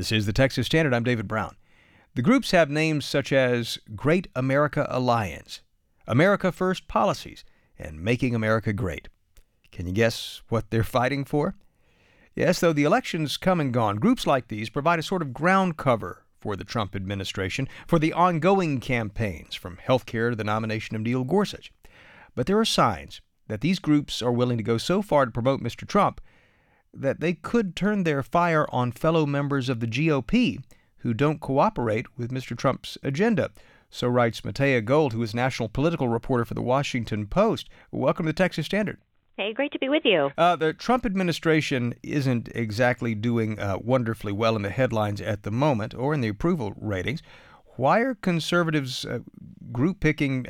This is the Texas Standard. I'm David Brown. The groups have names such as Great America Alliance, America First Policies, and Making America Great. Can you guess what they're fighting for? Yes, though the election's come and gone, groups like these provide a sort of ground cover for the Trump administration for the ongoing campaigns, from health care to the nomination of Neil Gorsuch. But there are signs that these groups are willing to go so far to promote Mr. Trump that they could turn their fire on fellow members of the GOP who don't cooperate with Mr. Trump's agenda. So writes Matea Gold, who is national political reporter for The Washington Post. Welcome to the Texas Standard. Hey, great to be with you. The Trump administration isn't exactly doing wonderfully well in the headlines at the moment or in the approval ratings. Why are conservatives group picking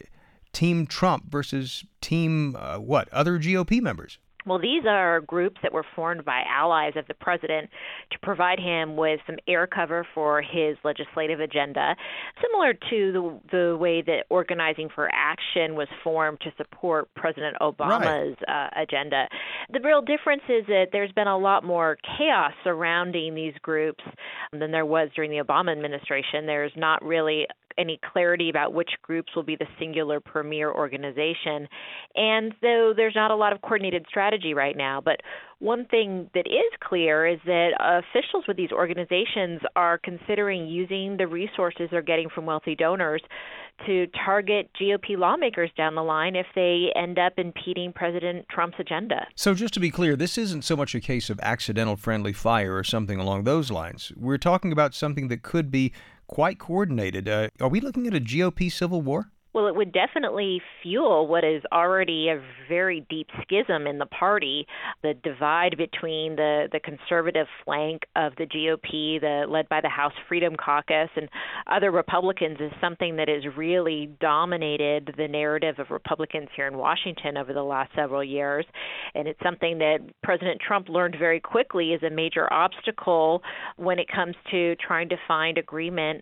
Team Trump versus Team other GOP members? Well, these are groups that were formed by allies of the president to provide him with some air cover for his legislative agenda, similar to the way that Organizing for Action was formed to support President Obama's agenda. The real difference is that there's been a lot more chaos surrounding these groups than there was during the Obama administration. There's not really any clarity about which groups will be the singular premier organization. And though there's not a lot of coordinated strategy right now, but one thing that is clear is that officials with these organizations are considering using the resources they're getting from wealthy donors to target GOP lawmakers down the line if they end up impeding President Trump's agenda. So just to be clear, this isn't so much a case of accidental friendly fire or something along those lines. We're talking about something that could be quite coordinated. Are we looking at a GOP civil war? Well, it would definitely fuel what is already a very deep schism in the party. The divide between the conservative flank of the GOP, led by the House Freedom Caucus, and other Republicans is something that has really dominated the narrative of Republicans here in Washington over the last several years. And it's something that President Trump learned very quickly is a major obstacle when it comes to trying to find agreement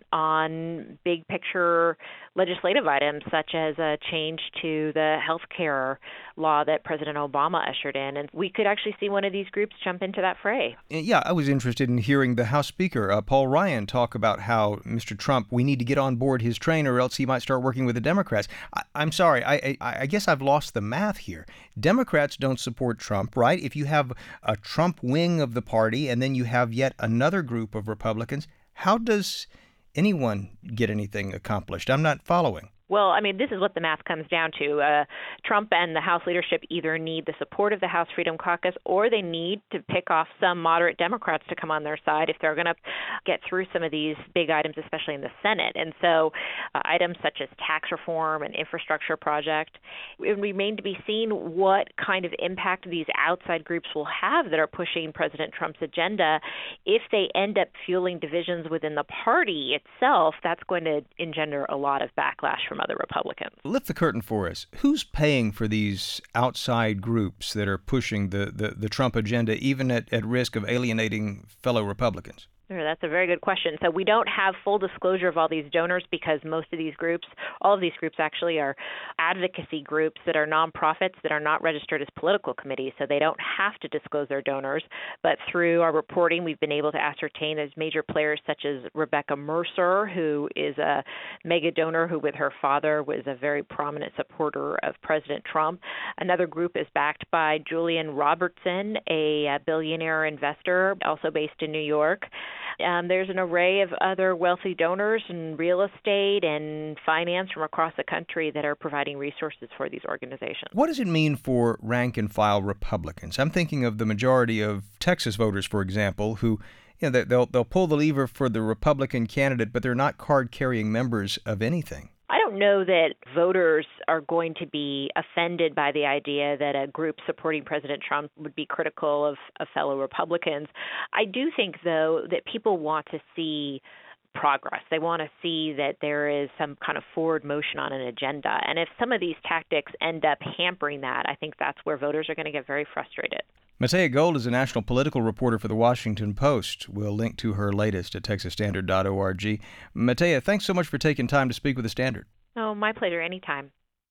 on big picture legislative items, such as a change to the health care law that President Obama ushered in. And we could actually see one of these groups jump into that fray. Yeah, I was interested in hearing the House Speaker, Paul Ryan, talk about how Mr. Trump, we need to get on board his train or else he might start working with the Democrats. I'm sorry, I guess I've lost the math here. Democrats don't support Trump, right? If you have a Trump wing of the party and then you have yet another group of Republicans, how does anyone get anything accomplished? I'm not following. Well, I mean, this is what the math comes down to. Trump and the House leadership either need the support of the House Freedom Caucus or they need to pick off some moderate Democrats to come on their side if they're going to get through some of these big items, especially in the Senate. And so items such as tax reform and infrastructure project, it remain to be seen what kind of impact these outside groups will have that are pushing President Trump's agenda. If they end up fueling divisions within the party itself, that's going to engender a lot of backlash from other Republicans. Lift the curtain for us. Who's paying for these outside groups that are pushing the Trump agenda, even at risk of alienating fellow Republicans? Sure, that's a very good question. So we don't have full disclosure of all these donors because most of these groups, all of these groups actually are advocacy groups that are nonprofits that are not registered as political committees, so they don't have to disclose their donors. But through our reporting, we've been able to ascertain there's major players such as Rebecca Mercer, who is a mega donor who with her father was a very prominent supporter of President Trump. Another group is backed by Julian Robertson, a billionaire investor, also based in New York. There's an array of other wealthy donors in real estate and finance from across the country that are providing resources for these organizations. What does it mean for rank-and-file Republicans? I'm thinking of the majority of Texas voters, for example, who they'll pull the lever for the Republican candidate, but they're not card-carrying members of anything. I don't know that voters are going to be offended by the idea that a group supporting President Trump would be critical of fellow Republicans. I do think, though, that people want to see progress. They want to see that there is some kind of forward motion on an agenda. And if some of these tactics end up hampering that, I think that's where voters are going to get very frustrated. Matea Gold is a national political reporter for The Washington Post. We'll link to her latest at texasstandard.org. Matea, thanks so much for taking time to speak with The Standard. Oh, my pleasure. Anytime.